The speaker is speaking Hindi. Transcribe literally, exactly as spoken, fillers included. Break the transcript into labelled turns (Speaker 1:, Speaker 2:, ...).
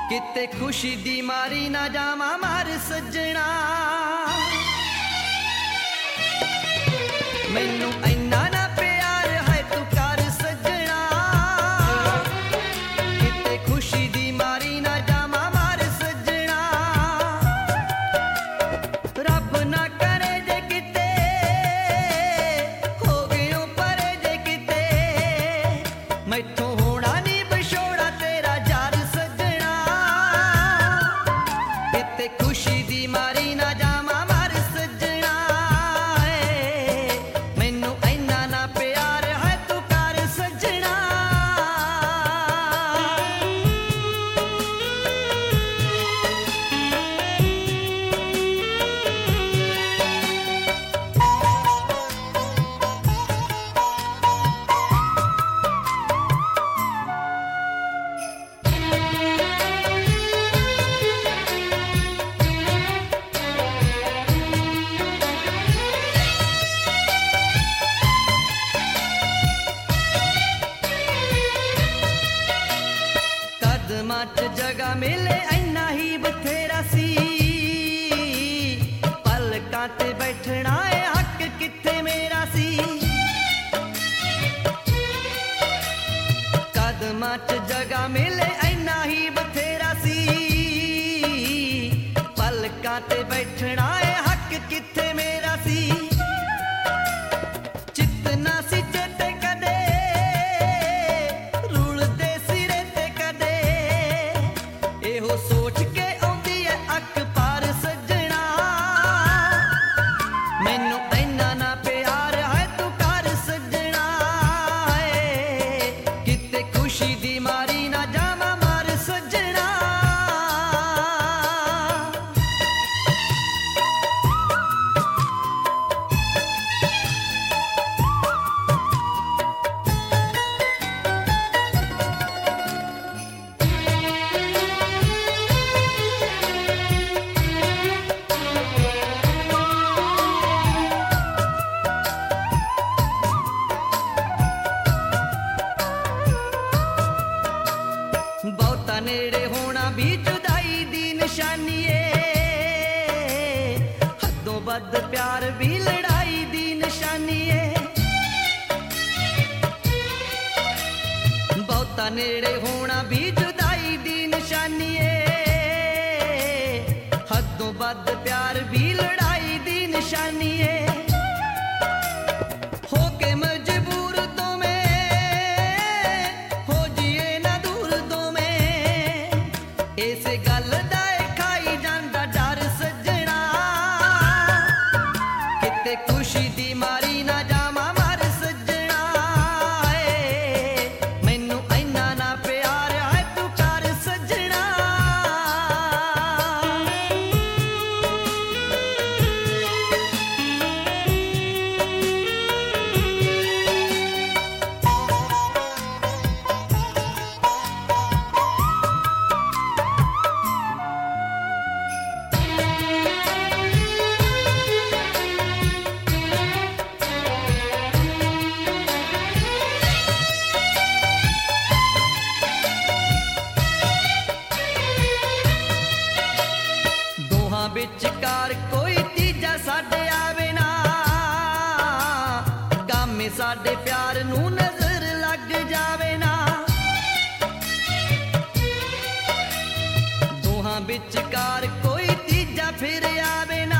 Speaker 1: किते खुशी दी मारी ना जावा मार सजना मैनू इन्ना ना प्यार है तू कर सजना किते खुशी दी मारी ना जावा मार सजना रब ना करे जे किते हो गयो परे जे किते मैथों होना नहीं बछोड़ा तेरा जार सजना किते खुशी दी मारी ना जावा मार सजना मैनू इन्ना ना प्यार है तू कर सजना कदमां च जगह मिले इन्ना ही बथेरा सी पलकां ते बैठना है हक किथे मेरा सी कदमां च जगह मिले इन्ना ही बथेरा सी पलकां ते बैठना है हक किथे मेरा सी चितना सी चेते कदे रुलदे सिरे ते कदे एहो सोच के आउंदी है अख पार सजना मैनू इन्ना ना प्यार है तू कर सजना किते खुशी दी मारी ना जावा मार सजना बहुता नेड़े होना भी जुदाई दी निशानी है हदों बद प्यार भी लड़ाई दी निशानी है बहुता नेड़े होना भी जुदाई दी निशानी है हदों बद प्यार भी लड़ाई दी निशानी है हो के मजबूर तो मैं हो जिए ना दूर दो में इस गल दा खाई जांदा डर सजना किते खुशी दी मारी ना जावा मार सजना मैनू इन्ना ना प्यार है तू कर सजना दोहां विचकार कोई तीजा साडे आवे ना गामे साडे प्यार नू नजर लग जावे ना दोहां विचकार कोई तीजा फिर आवे ना